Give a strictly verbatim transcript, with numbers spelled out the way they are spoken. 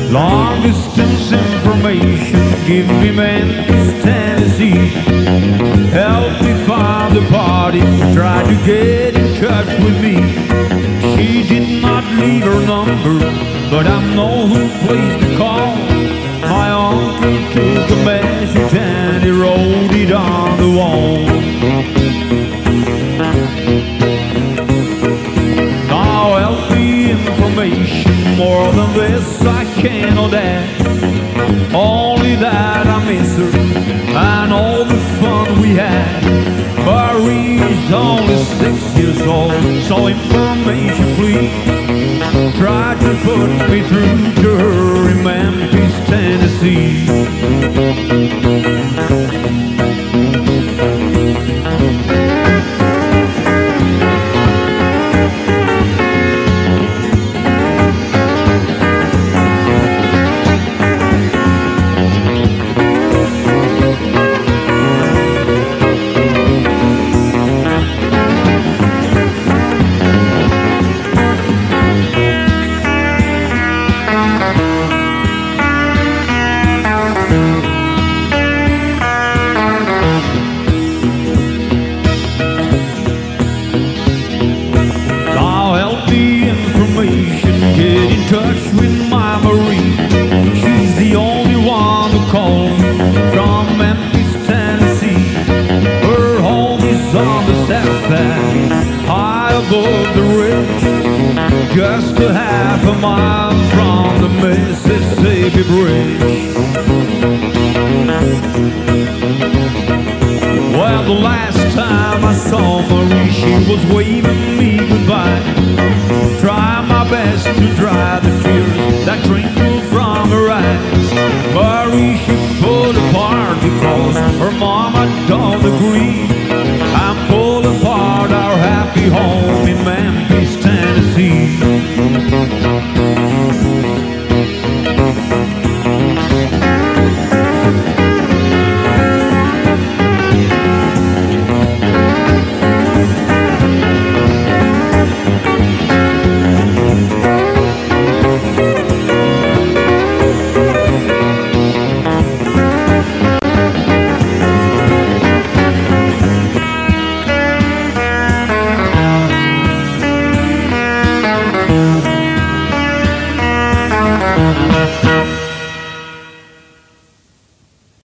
Long distance information, give me Memphis, Tennessee. Help me find the party, try to get in touch with me. She did not leave her number, but I know who place to call. My uncle took a message and he wrote it on the wall. Now help me information, more than this I cannot add. Only that I miss her and all the fun we had. Marie's only six years old, so information please. Try to put me through to her in Memphis, Tennessee. Get in touch with my Marie. She's the only one who called me from Memphis, Tennessee. Her home is on the south side, high above the ridge, just a half a mile from the Mississippi Bridge. Well, the last time I saw Marie, she was waving me goodbye. Try my best to drive